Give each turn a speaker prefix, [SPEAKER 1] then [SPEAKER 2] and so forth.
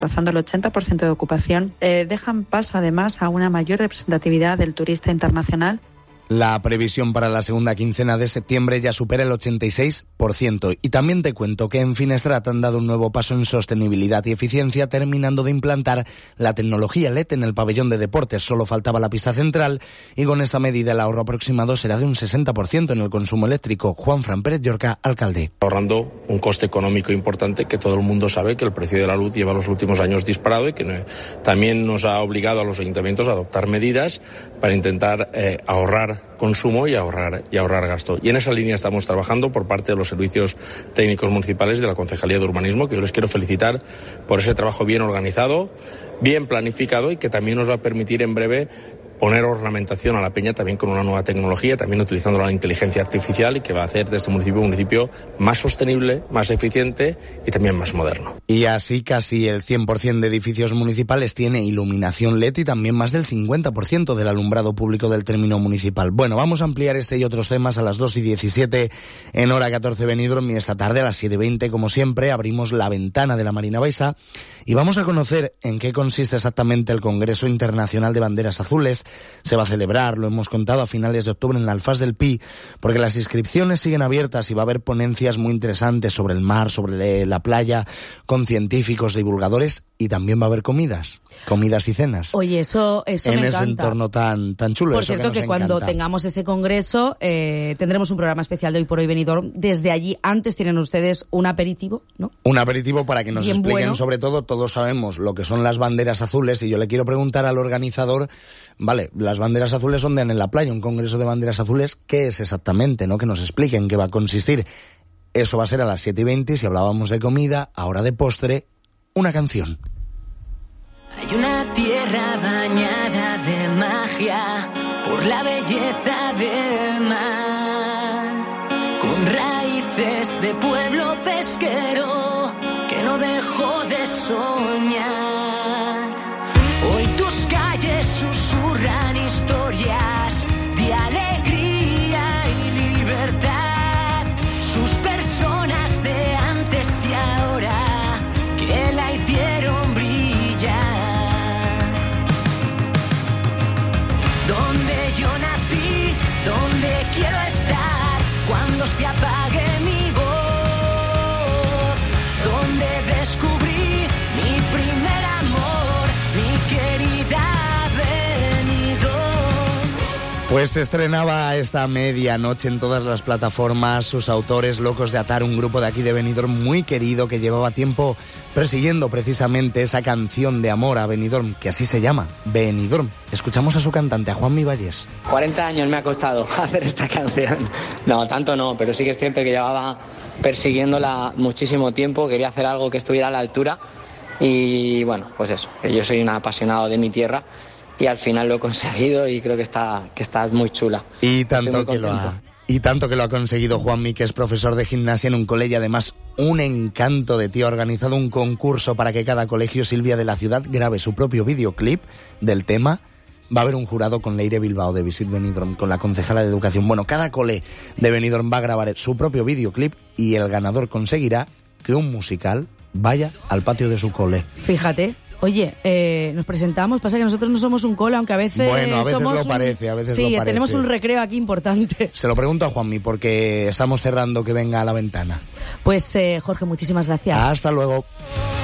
[SPEAKER 1] rozando el 80% de ocupación, dejan paso además a una mayor representatividad del turista internacional.
[SPEAKER 2] La previsión para la segunda quincena de septiembre ya supera el 86%. Y también te cuento que en Finestrat han dado un nuevo paso en sostenibilidad y eficiencia, terminando de implantar la tecnología LED en el pabellón de deportes. Solo faltaba la pista central y con esta medida el ahorro aproximado será de un 60% en el consumo eléctrico. Juanfran Pérez Llorca, alcalde.
[SPEAKER 3] Ahorrando un coste económico importante que todo el mundo sabe que el precio de la luz lleva los últimos años disparado y que también nos ha obligado a los ayuntamientos a adoptar medidas para intentar ahorrar consumo y ahorrar gasto. Y en esa línea estamos trabajando por parte de los servicios técnicos municipales de la Concejalía de Urbanismo, que yo les quiero felicitar por ese trabajo bien organizado, bien planificado y que también nos va a permitir en breve poner ornamentación a la peña también con una nueva tecnología, también utilizando la inteligencia artificial y que va a hacer de este municipio un municipio más sostenible, más eficiente y también más moderno.
[SPEAKER 2] Y así casi el 100% de edificios municipales tiene iluminación LED y también más del 50% del alumbrado público del término municipal. Bueno, vamos a ampliar este y otros temas a las 2:17 en hora 14 Benidorm y esta tarde a las 7:20, como siempre, abrimos la ventana de la Marina Baixa y vamos a conocer en qué consiste exactamente el Congreso Internacional de Banderas Azules. Se va a celebrar, lo hemos contado, a finales de octubre en la Alfaz del Pi, porque las inscripciones siguen abiertas y va a haber ponencias muy interesantes sobre el mar, sobre la playa, con científicos, divulgadores, y también va a haber comidas y cenas.
[SPEAKER 4] Oye, eso me encanta.
[SPEAKER 2] En ese entorno tan chulo.
[SPEAKER 4] Por cierto, que cuando tengamos ese congreso, tendremos un programa especial de Hoy por Hoy Benidorm. Desde allí, antes tienen ustedes un aperitivo, ¿no?
[SPEAKER 2] Un aperitivo para que nos
[SPEAKER 4] bien
[SPEAKER 2] expliquen,
[SPEAKER 4] bueno.
[SPEAKER 2] Sobre todo, todos sabemos lo que son las banderas azules, y yo le quiero preguntar al organizador, vale, las banderas azules ondean en la playa, un congreso de banderas azules, ¿qué es exactamente, no? Que nos expliquen qué va a consistir. Eso va a ser a las 7:20, si hablábamos de comida, ahora de postre, una canción.
[SPEAKER 5] Hay una tierra bañada de magia por la belleza del mar, con raíces de pueblo pesquero que no dejó de soñar. Hoy tus calles susurran historias de alegría y libertad, sus personas de antes y ahora que la hicieron brillar. Donde yo nací, donde quiero estar, cuando se apague mi voz, donde descubrí mi primer amor, mi querida Benidorm.
[SPEAKER 2] Pues se estrenaba esta medianoche en todas las plataformas sus autores, Locos de Atar, un grupo de aquí de Benidorm muy querido que llevaba tiempo persiguiendo precisamente esa canción de amor a Benidorm, que así se llama, Benidorm. Escuchamos a su cantante, a Juanmi Vallés.
[SPEAKER 6] 40 años me ha costado hacer esta canción. No, tanto no, pero sí que es cierto que llevaba persiguiéndola muchísimo tiempo, quería hacer algo que estuviera a la altura y bueno, pues eso, yo soy un apasionado de mi tierra y al final lo he conseguido y creo que está muy chula.
[SPEAKER 2] Y tanto que lo ha conseguido Juanmi, que es profesor de gimnasia en un colegio, además un encanto de tío. Ha organizado un concurso para que cada colegio Silvia de la ciudad grabe su propio videoclip del tema. Va a haber un jurado con Leire Bilbao de Visit Benidorm, con la concejala de Educación. Bueno, cada cole de Benidorm va a grabar su propio videoclip y el ganador conseguirá que un musical vaya al patio de su cole.
[SPEAKER 4] Fíjate. Oye, nos presentamos, pasa que nosotros no somos un cole, aunque a veces somos
[SPEAKER 2] lo parece, a veces
[SPEAKER 4] sí,
[SPEAKER 2] lo parece.
[SPEAKER 4] Tenemos un recreo aquí importante.
[SPEAKER 2] Se lo pregunto a Juanmi, porque estamos cerrando que venga a la ventana.
[SPEAKER 4] Pues Jorge, muchísimas gracias.
[SPEAKER 2] Hasta luego.